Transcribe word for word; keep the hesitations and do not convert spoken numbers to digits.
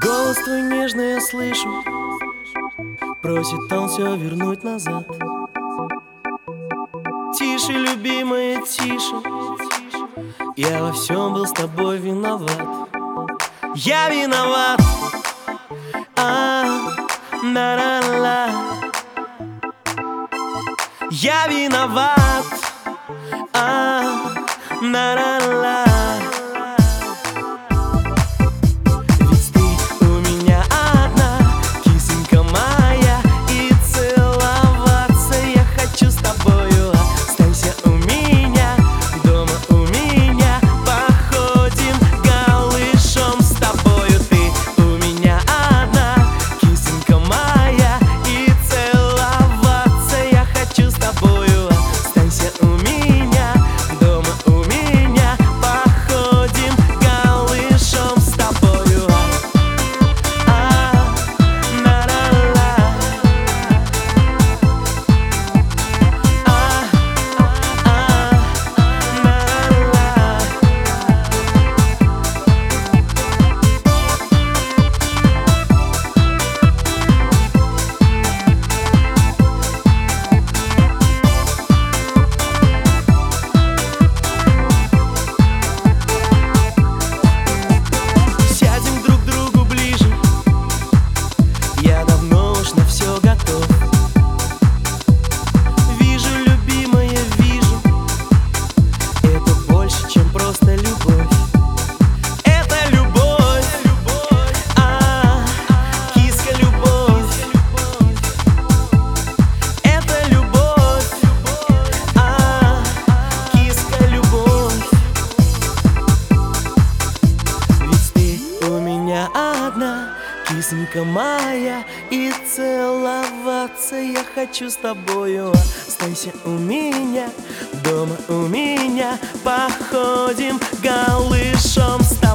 Голос твой нежный я слышу, просит он все вернуть назад. Тише, любимая, тише, я во всем был с тобой виноват. Я виноват, а, на-на-на. Я виноват, а, на-на-на. Ведь ты у меня одна, кисонька моя, и целоваться я хочу с тобою. Останься у меня, дома у меня, походим голышом с тобою. Ты у меня одна, кисонька моя, и целоваться я хочу с тобою. Останься у меня, дома у меня, походим голышом с тобою. А, на-на-на. А, а, на-на-на. Сядем друг к другу ближе, я давно уж на все готов. Вижу, любимая, вижу, это больше, чем просто любовь. Это любовь, а, киска, любовь. Это любовь, а, киска, любовь. Ведь ты у меня одна, кисонька моя, и целоваться я хочу с тобою. Останься у меня, дома у меня, походим голышом с тобой.